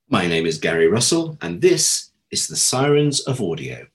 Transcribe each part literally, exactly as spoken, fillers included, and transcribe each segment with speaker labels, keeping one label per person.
Speaker 1: My name is Gary Russell, and this is the Sirens of Audio.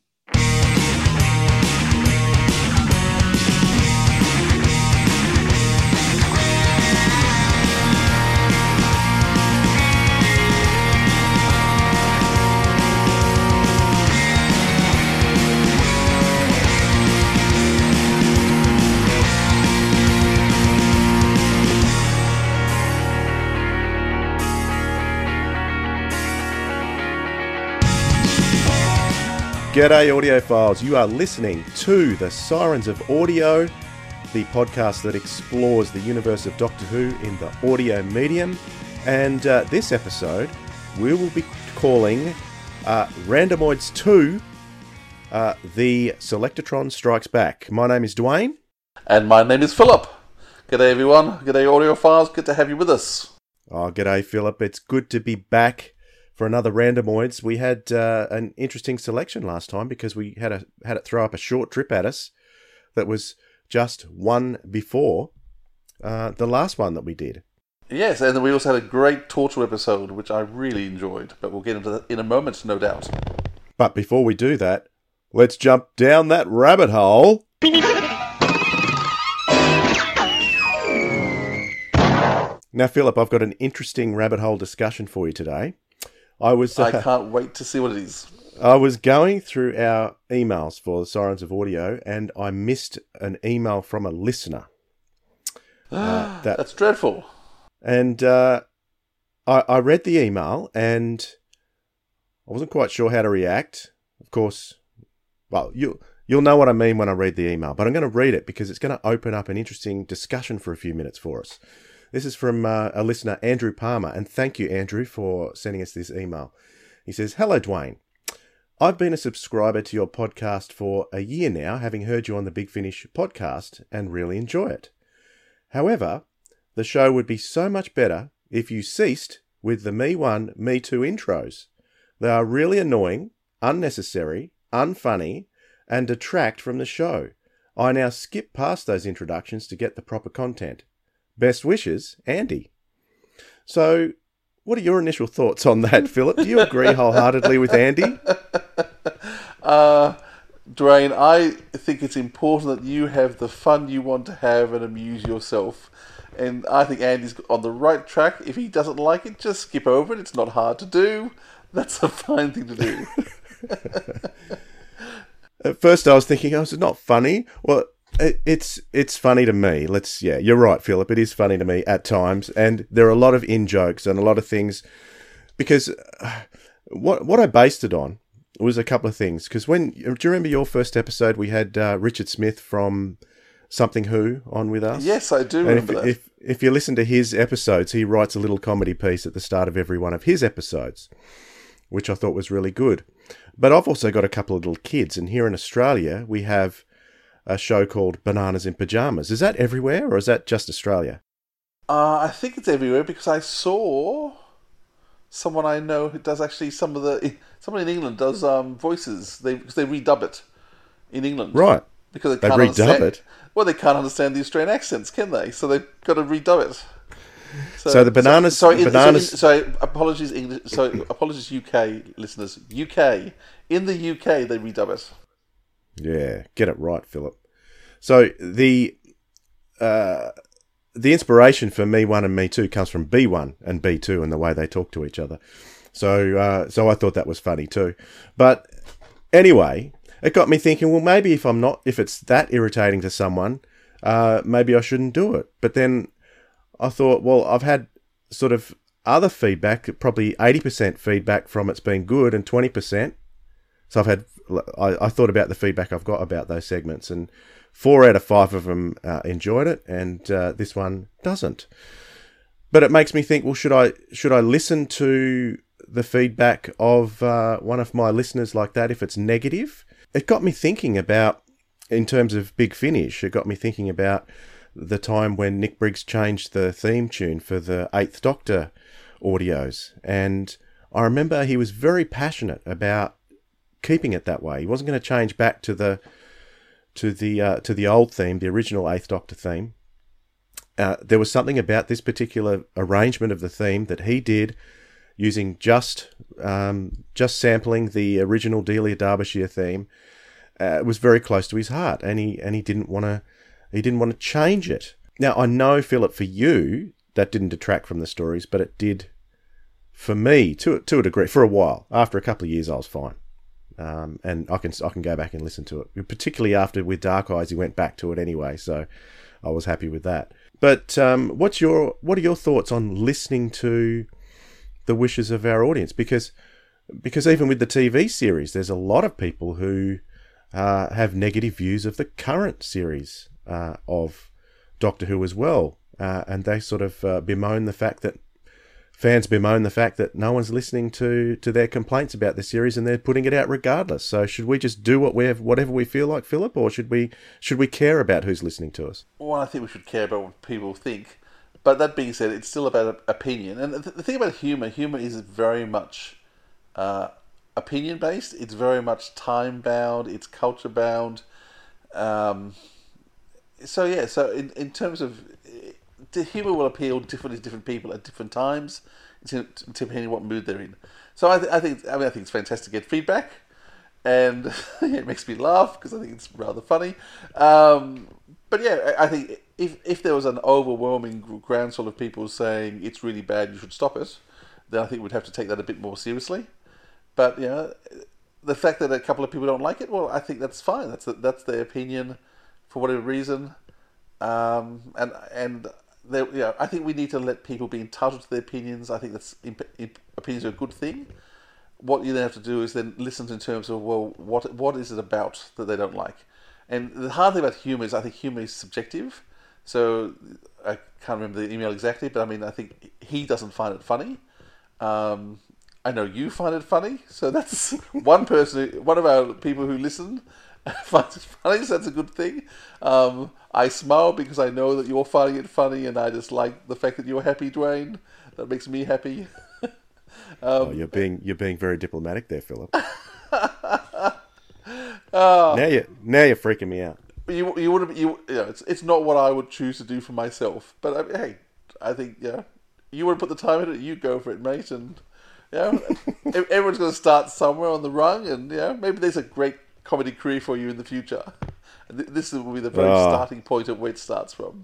Speaker 2: G'day audiophiles, you are listening to the Sirens of Audio, the podcast that explores the universe of Doctor Who in the audio medium. And uh, this episode, we will be calling uh, Randomoids two, uh, The Selectatron Strikes Back. My name is Dwayne.
Speaker 3: And my name is Philip. G'day everyone, g'day audiophiles, good to have you with us.
Speaker 2: Oh, g'day Philip, it's good to be back. For another Randomoids. We had uh, an interesting selection last time because we had a had it throw up a short trip at us that was just one before uh, the last one that we did.
Speaker 3: Yes, and then we also had a great Torture episode, which I really enjoyed, but we'll get into that in a moment, no doubt.
Speaker 2: But before we do that, let's jump down that rabbit hole. Now, Philip, I've got an interesting rabbit hole discussion for you today. I was. Uh,
Speaker 3: I can't wait to see what it is.
Speaker 2: I was going through our emails for the Sirens of Audio, and I missed an email from a listener.
Speaker 3: Uh, that, That's dreadful.
Speaker 2: And uh, I, I read the email, and I wasn't quite sure how to react. Of course, well, you you'll know what I mean when I read the email, but I'm going to read it because it's going to open up an interesting discussion for a few minutes for us. This is from uh, a listener, Andrew Palmer, and thank you, Andrew, for sending us this email. He says, "Hello, Dwayne. I've been a subscriber to your podcast for a year now, having heard you on the Big Finish podcast, and really enjoy it. However, the show would be so much better if you ceased with the Me One, Me Two intros. They are really annoying, unnecessary, unfunny, and detract from the show. I now skip past those introductions to get the proper content. Best wishes, Andy." So, what are your initial thoughts on that, Philip? Do you agree wholeheartedly with Andy?
Speaker 3: Uh, Dwayne, I think it's important that you have the fun you want to have and amuse yourself. And I think Andy's on the right track. If he doesn't like it, just skip over it. It's not hard to do. That's a fine thing to do.
Speaker 2: At first I was thinking, oh, it's not funny. Well, it, it's it's funny to me. Let's yeah, you're right, Philip. It is funny to me at times, and there are a lot of in-jokes and a lot of things, because uh, what what I based it on was a couple of things. Because when, do you remember your first episode, we had uh, Richard Smith from Something Who on with us?
Speaker 3: Yes, I do
Speaker 2: and
Speaker 3: remember
Speaker 2: if,
Speaker 3: that.
Speaker 2: If, if you listen to his episodes, he writes a little comedy piece at the start of every one of his episodes, which I thought was really good. But I've also got a couple of little kids, and here in Australia, we have a show called Bananas in Pyjamas. Is that everywhere, or is that just Australia?
Speaker 3: Uh, I think it's everywhere because I saw someone I know who does actually some of the... Someone in England does um, voices. They because they redub it in England.
Speaker 2: Right.
Speaker 3: Because they,
Speaker 2: they
Speaker 3: can't
Speaker 2: redub
Speaker 3: understand,
Speaker 2: it?
Speaker 3: Well, they can't understand the Australian accents, can they? So they've got to redub it.
Speaker 2: So, so the bananas...
Speaker 3: So, sorry,
Speaker 2: bananas...
Speaker 3: In, so, in, so apologies, English. So apologies, U K listeners. U K. In the U K, they redub it.
Speaker 2: Yeah, get it right, Philip. So the uh, the inspiration for Me One and Me Two comes from B One and B Two and the way they talk to each other. So uh, so I thought that was funny too. But anyway, it got me thinking. Well, maybe if I'm not, if it's that irritating to someone, uh, maybe I shouldn't do it. But then I thought, well, I've had sort of other feedback, probably eighty percent feedback from it's been good and twenty percent. So I've had, I, I thought about the feedback I've got about those segments, and four out of five of them uh, enjoyed it, and uh, this one doesn't. But it makes me think, well, should I should I listen to the feedback of uh, one of my listeners like that if it's negative? It got me thinking about, in terms of Big Finish, it got me thinking about the time when Nick Briggs changed the theme tune for the Eighth Doctor audios. And I remember he was very passionate about keeping it that way. He wasn't going to change back to the to the uh, to the old theme, the original Eighth Doctor theme. Uh, there was something about this particular arrangement of the theme that he did using just um, just sampling the original Delia Derbyshire theme, uh, was very close to his heart, and he and he didn't want to he didn't want to change it. Now, I know, Philip, for you that didn't detract from the stories, but it did for me to to a degree. For a while, after a couple of years, I was fine, um, and I can I can go back and listen to it. Particularly after with Dark Eyes, he went back to it anyway, so I was happy with that. But um, what's your what are your thoughts on listening to the wishes of our audience? Because because even with the T V series, there's a lot of people who uh, have negative views of the current series uh, of Doctor Who as well, uh, and they sort of uh, bemoan the fact that fans bemoan the fact that no one's listening to, to their complaints about the series, and they're putting it out regardless. So should we just do what we have, whatever we feel like, Philip, or should we should we care about who's listening to us?
Speaker 3: Well, I think we should care about what people think. But that being said, it's still about opinion. And the thing about humour, humour is very much uh, opinion-based. It's very much time-bound. It's culture-bound. Um, so, yeah, so in, in terms of... The humour will appeal differently to different people at different times, depending on what mood they're in. So I, th- I think I mean I think it's fantastic to get feedback, and it makes me laugh because I think it's rather funny. Um, but yeah, I think if if there was an overwhelming groundswell of people saying it's really bad, you should stop it, then I think we'd have to take that a bit more seriously. But you know, the fact that a couple of people don't like it, well, I think that's fine. That's that's their opinion for whatever reason, um, and and. They, you know, I think we need to let people be entitled to their opinions. I think that's imp- imp- opinions are a good thing. What you then have to do is then listen in terms of, well, what what is it about that they don't like? And the hard thing about humour is I think humour is subjective. So I can't remember the email exactly, but I mean, I think he doesn't find it funny. Um, I know you find it funny. So that's one person, one of our people who listen finds it funny, so that's a good thing. Um, I smile because I know that you're finding it funny, and I just like the fact that you're happy, Dwayne. That makes me happy. um,
Speaker 2: oh, you're being you're being very diplomatic there, Philip.
Speaker 3: uh,
Speaker 2: now you now you're freaking me out.
Speaker 3: You you would you, you know, it's it's not what I would choose to do for myself, but I mean, hey, I think yeah, you want to put the time in it, you go for it, mate, and yeah, you know, everyone's going to start somewhere on the rung, and yeah, maybe there's a great comedy career for you in the future. This will be the very oh. starting point of where it starts from.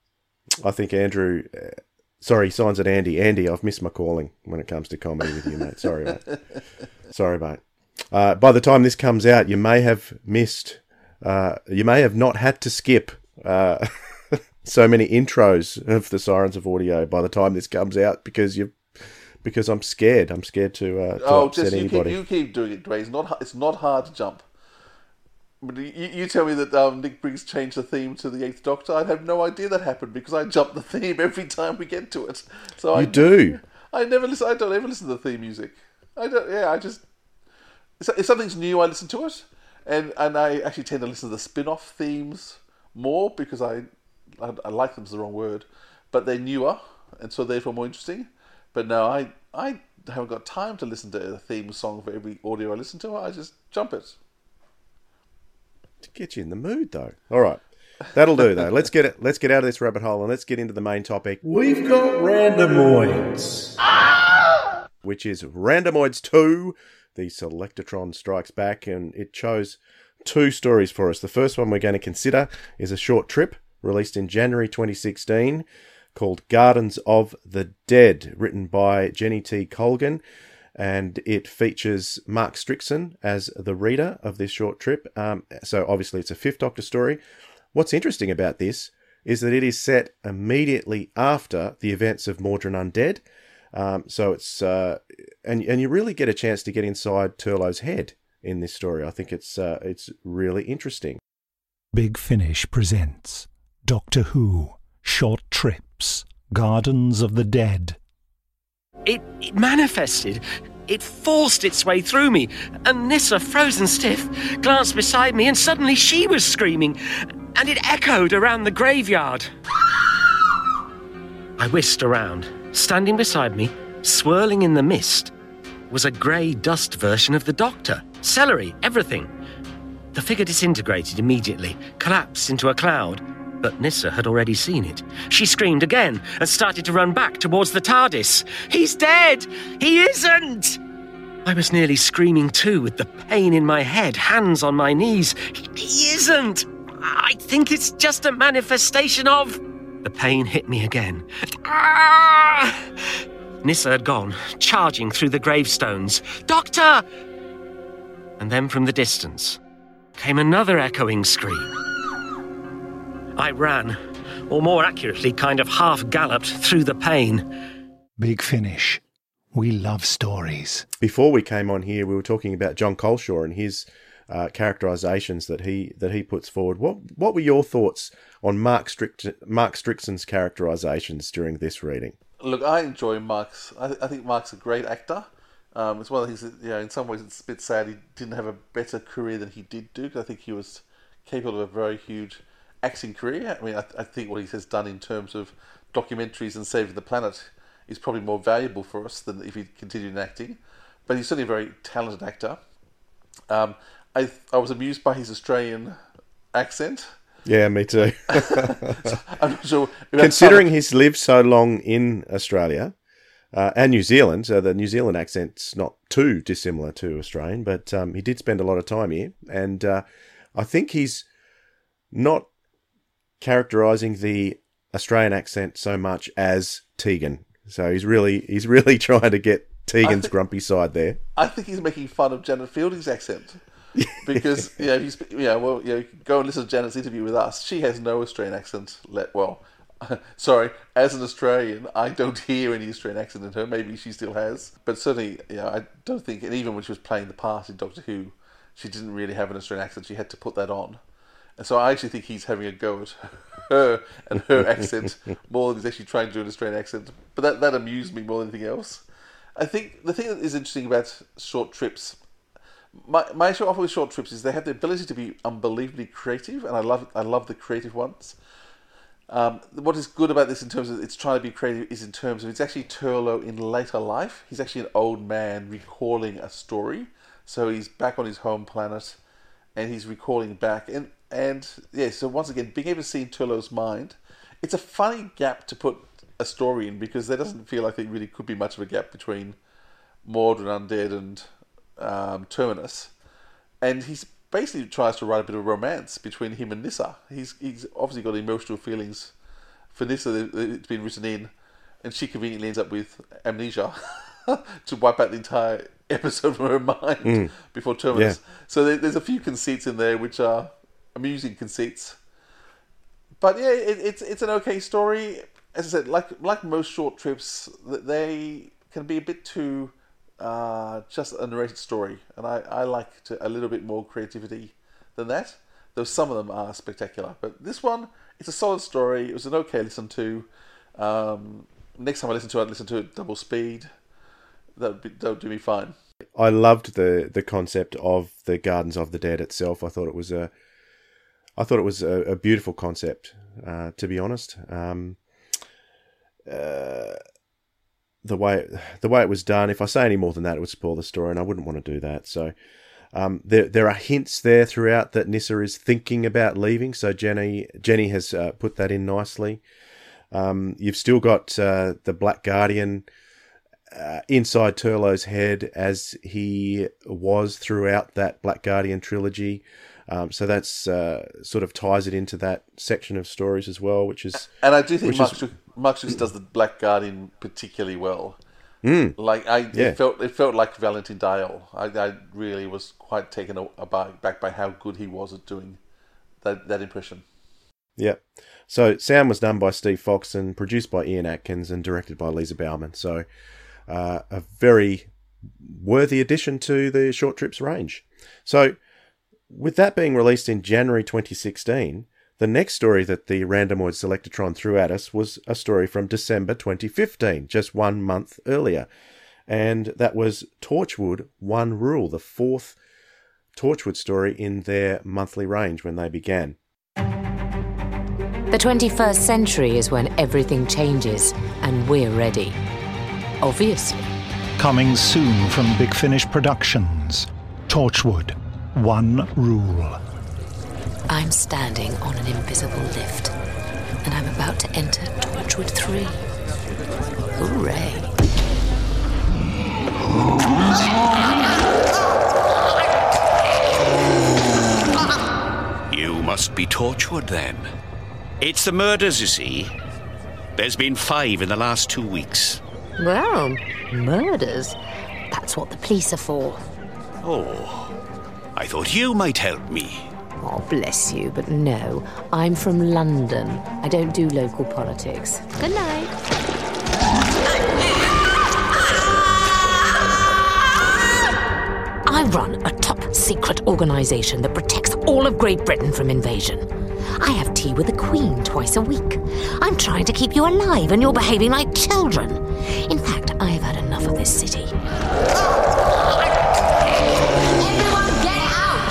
Speaker 2: I think Andrew, uh, sorry, signs at Andy. Andy, I've missed my calling when it comes to comedy with you, mate. Sorry, mate. Sorry, mate. Uh, by the time this comes out, you may have missed, uh, you may have not had to skip uh, so many intros of the Sirens of Audio by the time this comes out because you, because I'm scared. I'm scared to, uh, to
Speaker 3: oh,
Speaker 2: upset
Speaker 3: just you
Speaker 2: anybody.
Speaker 3: Keep, you keep doing it, Dwayne. It's not, it's not hard to jump. But you, you tell me that um, Nick Briggs changed the theme to the Eighth Doctor. I'd have no idea that happened because I jump the theme every time we get to it. So
Speaker 2: you
Speaker 3: I
Speaker 2: do.
Speaker 3: I never listen. I don't ever listen to the theme music. I don't. Yeah, I just if something's new, I listen to it, and and I actually tend to listen to the spin-off themes more because I I, I like them's the wrong word, but they're newer and so therefore more interesting. But no, I I haven't got time to listen to a theme song for every audio I listen to. I just jump it.
Speaker 2: To get you in the mood, though. All right, that'll do, though. Let's get it. Let's get out of this rabbit hole and let's get into the main topic.
Speaker 1: We've got Randomoids,
Speaker 2: which is Randomoids two. The Selectatron Strikes Back, and it chose two stories for us. The first one we're going to consider is a short trip released in January twenty sixteen called Gardens of the Dead, written by Jenny T. Colgan. And it features Mark Strickson as the reader of this short trip. Um, so obviously it's a Fifth Doctor story. What's interesting about this is that it is set immediately after the events of Mordrin Undead. Um, so it's uh, and and you really get a chance to get inside Turlough's head in this story. I think it's uh, it's really interesting.
Speaker 4: Big Finish presents Doctor Who Short Trips, Gardens of the Dead.
Speaker 5: It, it manifested. It forced its way through me, and Nyssa, frozen stiff, glanced beside me, and suddenly she was screaming, and it echoed around the graveyard. I whisked around. Standing beside me, swirling in the mist, was a grey dust version of the Doctor. Celery, everything. The figure disintegrated immediately, collapsed into a cloud, But Nyssa had already seen it. She screamed again and started to run back towards the TARDIS. He's dead! He isn't! I was nearly screaming too, with the pain in my head, hands on my knees. He, he isn't! I think it's just a manifestation of... The pain hit me again. Ah! Nyssa had gone, charging through the gravestones. Doctor! And then from the distance came another echoing scream. I ran, or more accurately, kind of half-galloped through the pain.
Speaker 4: Big Finish. We love stories.
Speaker 2: Before we came on here, we were talking about John Coleshaw and his uh, characterizations that he that he puts forward. What what were your thoughts on Mark Strict, Mark Strickson's characterizations during this reading?
Speaker 3: Look, I enjoy Mark's. I, th- I think Mark's a great actor. Um, it's one of the things that, you know, in some ways it's a bit sad he didn't have a better career than he did do, because I think he was capable of a very huge acting career. I mean, I, I think what he has done in terms of documentaries and saving the planet is probably more valuable for us than if he continued in acting. But he's certainly a very talented actor. Um, I I was amused by his Australian accent.
Speaker 2: Yeah, me too.
Speaker 3: So I'm not sure.
Speaker 2: Considering he's lived so long in Australia uh, and New Zealand, so the New Zealand accent's not too dissimilar to Australian, but um, he did spend a lot of time here. And uh, I think he's not characterising the Australian accent so much as Tegan. So he's really he's really trying to get Tegan's think, grumpy side there.
Speaker 3: I think he's making fun of Janet Fielding's accent. Because, you know, he's, you know, well, you know, go and listen to Janet's interview with us. She has no Australian accent. Let well, sorry, as an Australian, I don't hear any Australian accent in her. Maybe she still has, but certainly, you know, I don't think. And even when she was playing the part in Doctor Who, she didn't really have an Australian accent. She had to put that on, and so I actually think he's having a go at her and her accent more than he's actually trying to do an Australian accent. But that that amused me more than anything else. I think the thing that is interesting about short trips. My my issue often with short trips is they have the ability to be unbelievably creative, and I love I love the creative ones. Um, what is good about this in terms of it's trying to be creative is in terms of it's actually Turlough in later life. He's actually an old man recalling a story, so he's back on his home planet, and he's recalling back. And and yeah, so once again, being able to see in Turlough's mind, it's a funny gap to put a story in because there doesn't feel like there really could be much of a gap between Mordred Undead and Um, Terminus, and he basically tries to write a bit of romance between him and Nyssa. He's he's obviously got emotional feelings for Nyssa. It's been written in, and she conveniently ends up with amnesia to wipe out the entire episode from her mind mm. before Terminus. Yeah. So there, there's a few conceits in there which are amusing conceits, but yeah, it, it's it's an okay story. As I said, like like most short trips, they can be a bit too. Uh, just a narrated story, and I, I like to, a little bit more creativity than that, though some of them are spectacular. But this one, it's a solid story. It was an okay listen to. Um, next time I listen to it, I'd listen to it double speed. That would be, that would do me fine.
Speaker 2: I loved the, the concept of the Gardens of the Dead itself. I thought it was a, I thought it was a, a beautiful concept. Uh, to be honest, um, uh, the way the way it was done. If I say any more than that, it would spoil the story, and I wouldn't want to do that. So um, there there are hints there throughout that Nyssa is thinking about leaving. So Jenny Jenny has uh, put that in nicely. Um, you've still got uh, the Black Guardian uh, inside Turlough's head as he was throughout that Black Guardian trilogy. Um, so that's uh, sort of ties it into that section of stories as well, which is
Speaker 3: and I do think Mark,
Speaker 2: is,
Speaker 3: Mark Strickson does the Black Guardian particularly well.
Speaker 2: Mm,
Speaker 3: like I,
Speaker 2: yeah.
Speaker 3: it felt it felt like Valentine Dial. I, I really was quite taken aback back by how good he was at doing that that impression.
Speaker 2: Yeah. So sound was done by Steve Fox and produced by Ian Atkins and directed by Lisa Bauman. So uh, a very worthy addition to the Short Trips range. So. With that being released in January twenty sixteen, the next story that the Randomoid Selectatron threw at us was a story from December twenty fifteen, just one month earlier. And that was Torchwood One Rule, the fourth Torchwood story in their monthly range when they began.
Speaker 6: The twenty-first century is when everything changes, and we're ready. Obviously.
Speaker 4: Coming soon from Big Finish Productions, Torchwood One Rule.
Speaker 6: I'm standing on an invisible lift. and I'm about to enter Torchwood three. Hooray!
Speaker 7: You must be Torchwood, then. It's the murders, you see. There's been five in the last two weeks.
Speaker 6: Well, murders? That's what the police are for.
Speaker 7: Oh, I thought you might help me.
Speaker 6: Oh, bless you, but no. I'm from London. I don't do local politics. Good night. I run a top-secret organisation that protects all of Great Britain from invasion. I have tea with the Queen twice a week. I'm trying to keep you alive and you're behaving like children. In fact, I've had enough of this city. Everyone get out!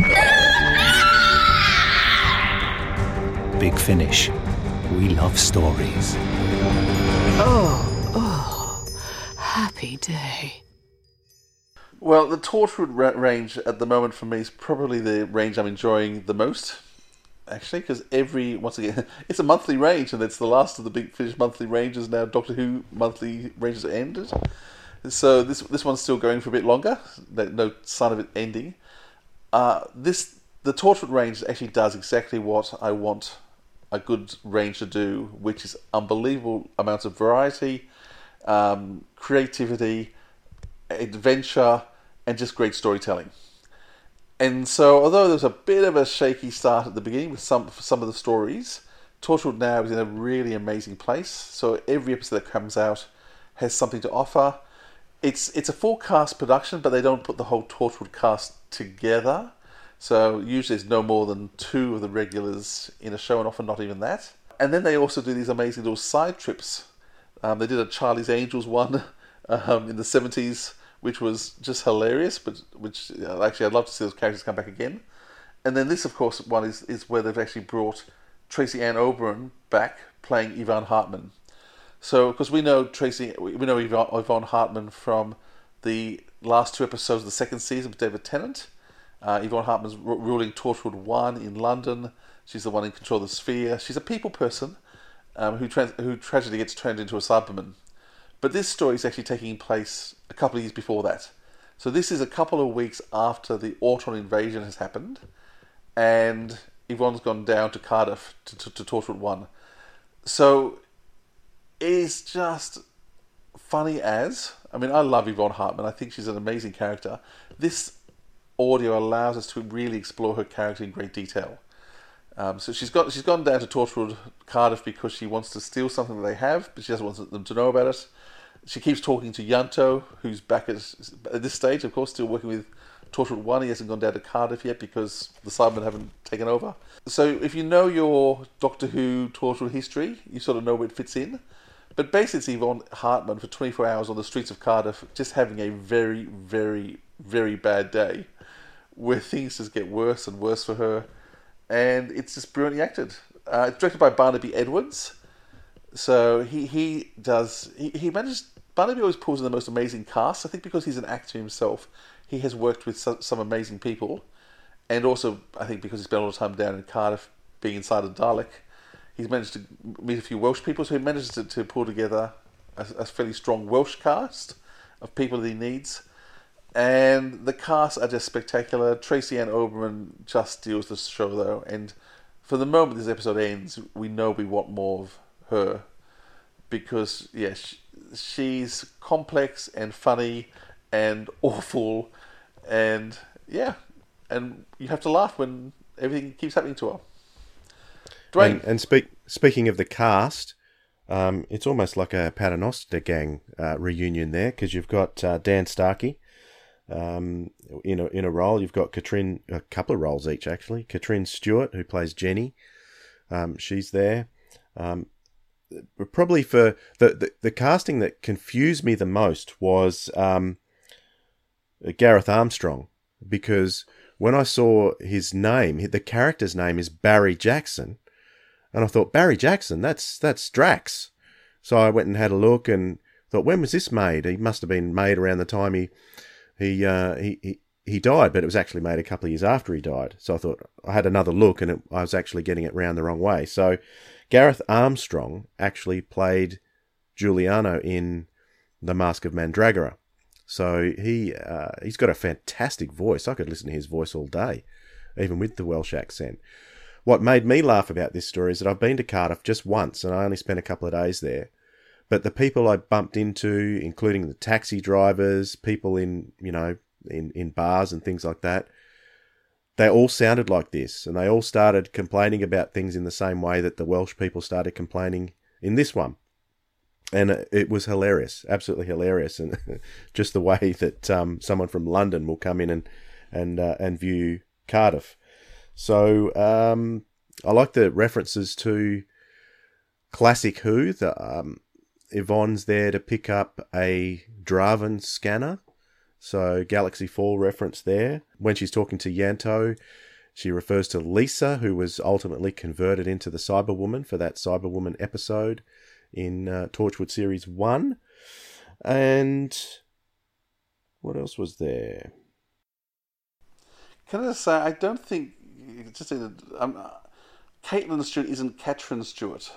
Speaker 4: Big Finish. We love stories.
Speaker 6: Oh, oh, happy day.
Speaker 3: Well, the Torchwood ra- range at the moment for me is probably the range I'm enjoying the most, actually, because every, once again, it's a monthly range, and it's the last of the Big Finish monthly ranges now. Doctor Who monthly ranges are ended. So this this one's still going for a bit longer, no sign of it ending. Uh, this The Torchwood range actually does exactly what I want a good range to do, which is unbelievable amounts of variety, um, creativity, adventure, and just great storytelling. And so, although there's a bit of a shaky start at the beginning with some for some of the stories, Torchwood now is in a really amazing place. So every episode that comes out has something to offer. It's it's a full cast production, but they don't put the whole Torchwood cast together. So usually there's no more than two of the regulars in a show, and often not even that. And then they also do these amazing little side trips. Um, they did a Charlie's Angels one um, in the seventies, which was just hilarious, but which uh, actually I'd love to see those characters come back again. And then this, of course, one is, is where they've actually brought Tracy Ann Oberon back playing Yvonne Hartman. So, because we know Tracy, we know Yvonne, Yvonne Hartman from the last two episodes of the second season with David Tennant. Uh, Yvonne Hartman's r- ruling Torchwood one in London. She's the one in control of the Sphere. She's a people person um, who trans- who tragically gets turned into a Cyberman. But this story is actually taking place a couple of years before that. So this is a couple of weeks after the Auton invasion has happened, and Yvonne's gone down to Cardiff to, to, to Torchwood one. So it is just funny as... I mean, I love Yvonne Hartman. I think she's an amazing character. This audio allows us to really explore her character in great detail. Um, so she's got she's gone down to Torchwood Cardiff because she wants to steal something that they have, but she doesn't want them to know about it. She keeps talking to Yanto, who's back at, at this stage, of course, still working with Torchwood one. He hasn't gone down to Cardiff yet because the Cybermen haven't taken over. So if you know your Doctor Who Torchwood history, you sort of know where it fits in. But basically it's Yvonne Hartman for twenty-four hours on the streets of Cardiff, just having a very, very, very bad day, where things just get worse and worse for her. And it's just brilliantly acted. Uh, it's directed by Barnaby Edwards. So he, he does... He, he manages... Barnaby always pulls in the most amazing cast. I think because he's an actor himself, he has worked with some, some amazing people. And also, I think because he spent a lot of time down in Cardiff being inside a Dalek, he's managed to meet a few Welsh people. So he manages to, to pull together a, a fairly strong Welsh cast of people that he needs. And the cast are just spectacular. Tracy Ann Oberon just steals the show, though. And for the moment this episode ends, we know we want more of her. Because, yeah, she, she's complex and funny and awful. And, yeah. And you have to laugh when everything keeps happening to her. Dwayne.
Speaker 2: And, and speak, speaking of the cast, um, it's almost like a Paternoster gang uh, reunion there. Because you've got uh, Dan Starkey. Um, in a in a role, you've got Katrin, a couple of roles each actually. Katrin Stewart, who plays Jenny, um, she's there. Um, probably for the, the the casting that confused me the most was um, Gareth Armstrong, because when I saw his name, the character's name is Barry Jackson, and I thought Barry Jackson, that's that's Drax. So I went and had a look and thought, when was this made? He must have been made around the time he. He, uh, he he he died, but it was actually made a couple of years after he died. So I thought I had another look, and it, I was actually getting it round the wrong way. So Gareth Armstrong actually played Giuliano in The Mask of Mandragora. So he, uh, he's got a fantastic voice. I could listen to his voice all day, even with the Welsh accent. What made me laugh about this story is that I've been to Cardiff just once, and I only spent a couple of days there. But the people I bumped into, including the taxi drivers, people in, you know, in, in bars and things like that, they all sounded like this, and they all started complaining about things in the same way that the Welsh people started complaining in this one. And it was hilarious, absolutely hilarious, and just the way that um, someone from London will come in and and uh, and view Cardiff. So um, I like the references to classic Who. The, um, Yvonne's there to pick up a Draven scanner. So Galaxy Fall reference there. When she's talking to Yanto, she refers to Lisa, who was ultimately converted into the Cyberwoman for that Cyberwoman episode in uh, Torchwood Series one. And what else was there?
Speaker 3: Can I just say, I don't think, just say that, um, Caitlin Stewart isn't Catherine Stewart.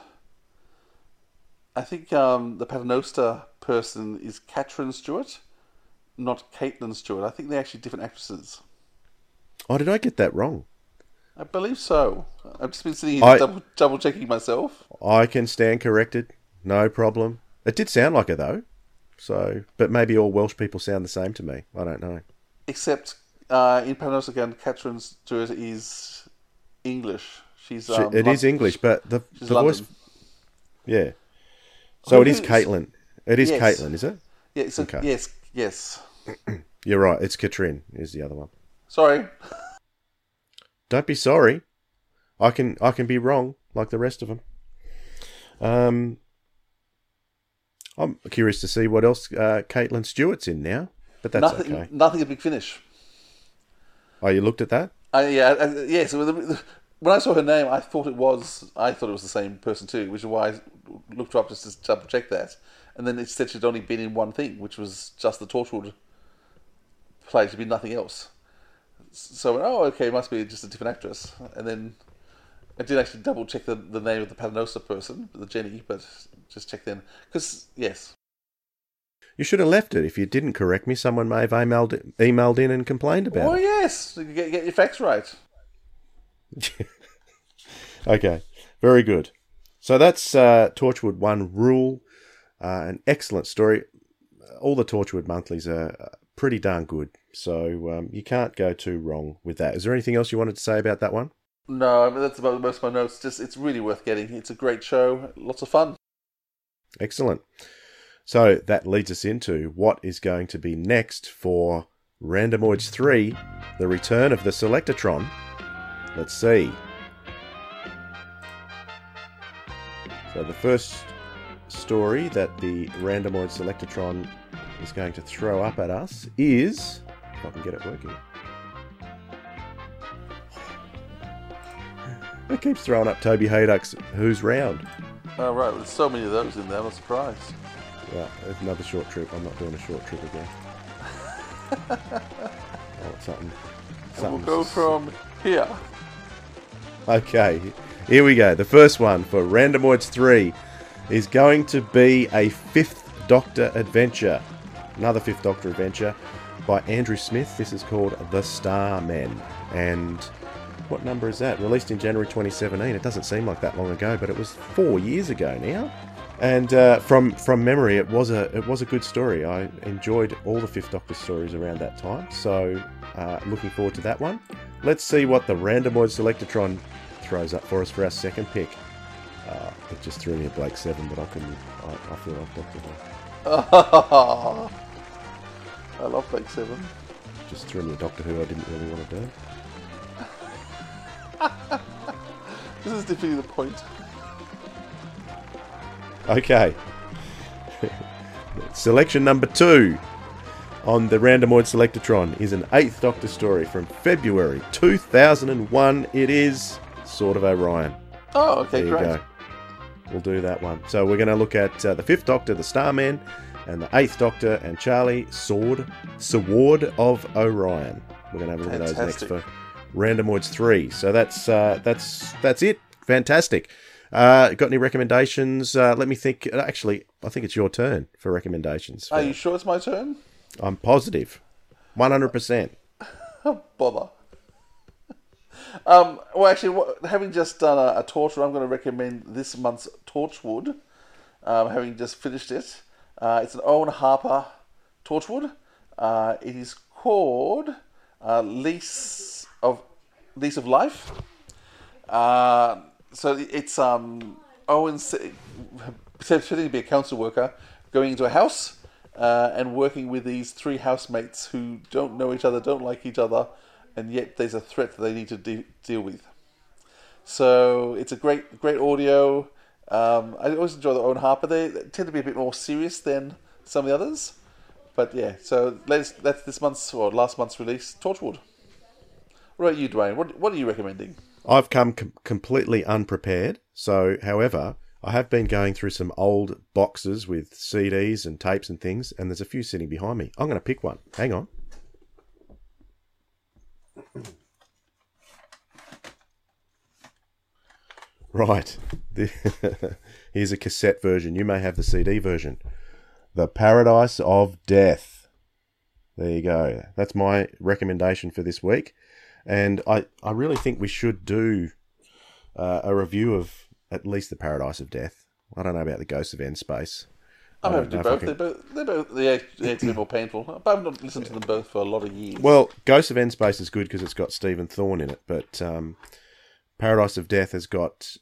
Speaker 3: I think um, the Paternoster person is Catherine Stewart, not Caitlin Stewart. I think they're actually different actresses.
Speaker 2: Oh, did I get that wrong?
Speaker 3: I believe so. I've just been sitting here
Speaker 2: I,
Speaker 3: double, double checking myself.
Speaker 2: I can stand corrected. No problem. It did sound like it though. So, but maybe all Welsh people sound the same to me. I don't know.
Speaker 3: Except uh, in Paternoster again, Catherine Stewart is English. She's um,
Speaker 2: she, it is English, but the, the voice. Yeah. So
Speaker 3: Who
Speaker 2: it is
Speaker 3: is-
Speaker 2: Caitlin. It is
Speaker 3: Yes.
Speaker 2: Caitlin, is it?
Speaker 3: Yeah, so,
Speaker 2: Okay.
Speaker 3: yes, yes.
Speaker 2: You're right. It's Katrin is the other one.
Speaker 3: Sorry.
Speaker 2: Don't be sorry. I can I can be wrong like the rest of them. Um, I'm curious to see what else uh, Caitlin Stewart's in now, but that's
Speaker 3: nothing,
Speaker 2: okay.
Speaker 3: nothing a big finish.
Speaker 2: Oh, you looked at that?
Speaker 3: I, yeah, I, yeah. So the, when I saw her name, I thought it was I thought it was the same person too, which is why I looked her up just to double check that. And then it said she'd only been in one thing, which was just the Torchwood play. She'd been nothing else. So I went, oh, okay, it must be just a different actress. And then I did actually double check the, the name of the Paternoster person, the Jenny, but just check then. Because, yes.
Speaker 2: You should have left it. If you didn't correct me, someone may have emailed, emailed in and complained about
Speaker 3: Oh,
Speaker 2: it.
Speaker 3: yes. You get, get your facts right.
Speaker 2: Okay, very good. So that's uh, Torchwood one Rule. Uh, an excellent story. All the Torchwood monthlies are pretty darn good. So um, you can't go too wrong with that. Is there anything else you wanted to say about that one?
Speaker 3: No, I mean, that's about most of my notes. Just It's really worth getting. It's a great show. Lots of fun.
Speaker 2: Excellent. So that leads us into what is going to be next for Randomoids three, The Return of the Selectatron. Let's see. So the first story that the Randomoid Selectatron is going to throw up at us is... If I can get it working. It keeps throwing up Toby Haydock's Who's Round.
Speaker 3: Oh, right. There's so many of those in there. I'm surprised.
Speaker 2: Right, there's another short trip. I'm not doing a short trip again. Oh, something.
Speaker 3: And we'll
Speaker 2: something's
Speaker 3: go
Speaker 2: just-
Speaker 3: from here.
Speaker 2: Okay, here we go. The first one for Randomoids three is going to be a Fifth Doctor adventure. Another Fifth Doctor adventure by Andrew Smith. This is called The Starmen. And what number is that? Released in January twenty seventeen. It doesn't seem like that long ago, but it was four years ago now. And uh, from from memory, it was a it was a good story. I enjoyed all the Fifth Doctor stories around that time. So uh, looking forward to that one. Let's see what the Randomoid Selectatron throws up for us for our second pick. Uh, it just threw me a Blake seven, but I couldn't. I, I feel like Doctor Who.
Speaker 3: I love Blake seven.
Speaker 2: Just threw me a Doctor Who I didn't really want to do.
Speaker 3: This is defeating the point.
Speaker 2: Okay. Selection number two on the Randomoid Selectatron is an Eighth Doctor story from February two thousand one. It is Sword of Orion.
Speaker 3: Oh, okay,
Speaker 2: There you
Speaker 3: great.
Speaker 2: go. We'll do that one. So we're going to look at uh, the Fifth Doctor, the Starman, and the Eighth Doctor and Charlie, Sword, Sword of Orion. We're going to have a look at those next
Speaker 3: Fantastic.
Speaker 2: for Randomoids three. So that's uh, that's that's it. Fantastic. Uh, got any recommendations? Uh, let me think. Actually, I think it's your turn for recommendations.
Speaker 3: Are you sure it's my turn?
Speaker 2: I'm positive. one hundred percent.
Speaker 3: Bother. Um, well, actually, what, having just done a, a Torchwood, I'm going to recommend this month's Torchwood. Um, having just finished it. Uh, it's an Owen Harper Torchwood. Uh, it is called uh, Lease of Lease of Life. Uh, so it's um, Owen pretending to be a council worker, going into a house uh, and working with these three housemates who don't know each other, don't like each other, and yet there's a threat that they need to de- deal with. So it's a great, great audio. Um, I always enjoy the Owen Harper. They tend to be a bit more serious than some of the others. But yeah, so let's, that's this month's or last month's release, Torchwood. What about you, Dwayne? What what are you recommending?
Speaker 2: I've come com- completely unprepared. So, however, I have been going through some old boxes with C Ds and tapes and things, and there's a few sitting behind me. I'm going to pick one. Hang on. Right. Here's a cassette version. You may have the C D version. The Paradise of Death. There you go. That's my recommendation for this week. And I, I really think we should do uh, a review of at least The Paradise of Death. I don't know about The Ghosts of End Space.
Speaker 3: I'm happy to do both. Can... They're both. They're both. Yeah, it's a bit more painful. But I've not listened to them both for a lot of years.
Speaker 2: Well, Ghosts of End Space is good because it's got Stephen Thorne in it, but um, Paradise of Death has got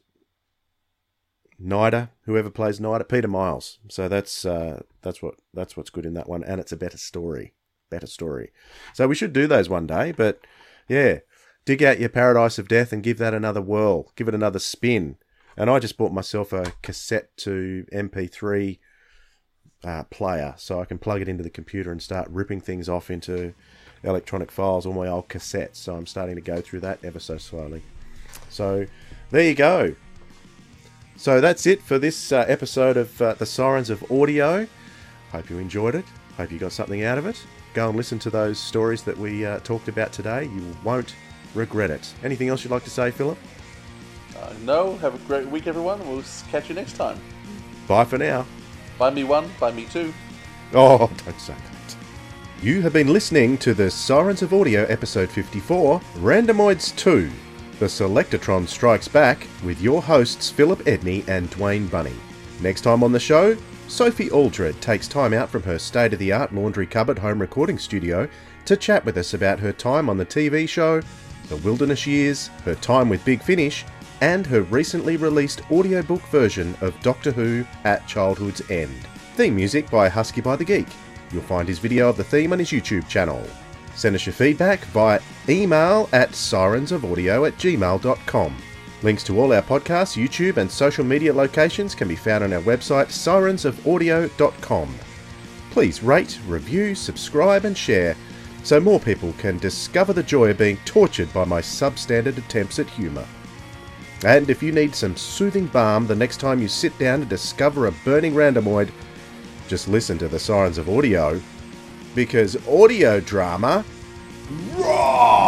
Speaker 2: Nida, whoever plays Nida, Peter Miles. So that's uh, that's what that's what's good in that one, and it's a better story. Better story. So we should do those one day, but yeah, dig out your Paradise of Death and give that another whirl. Give it another spin. And I just bought myself a cassette to M P three uh, player, so I can plug it into the computer and start ripping things off into electronic files, all my old cassettes. So I'm starting to go through that ever so slowly. So there you go. So that's it for this uh, episode of uh, The Sirens of Audio. Hope you enjoyed it. Hope you got something out of it. Go and listen to those stories that we uh, talked about today. You won't regret it. Anything else you'd like to say, Philip?
Speaker 3: Uh, no. Have a great week, everyone. We'll catch you next time.
Speaker 2: Bye for now.
Speaker 3: Buy me one, buy me two.
Speaker 2: Oh, don't say that. You have been listening to The Sirens of Audio, Episode fifty-four, Randomoids two. The Selectatron Strikes Back with your hosts Philip Edney and Dwayne Bunny. Next time on the show, Sophie Aldred takes time out from her state-of-the-art laundry cupboard home recording studio to chat with us about her time on the T V show, the Wilderness Years, her time with Big Finish, and her recently released audiobook version of Doctor Who at Childhood's End. Theme music by Husky by the Geek. You'll find his video of the theme on his YouTube channel. Send us your feedback via email at sirensofaudio at gmail dot com. Links to all our podcasts, YouTube and social media locations can be found on our website sirens of audio dot com. Please rate, review, subscribe and share so more people can discover the joy of being tortured by my substandard attempts at humour. And if you need some soothing balm the next time you sit down to discover a burning randomoid, just listen to The Sirens of Audio, because audio drama, raw!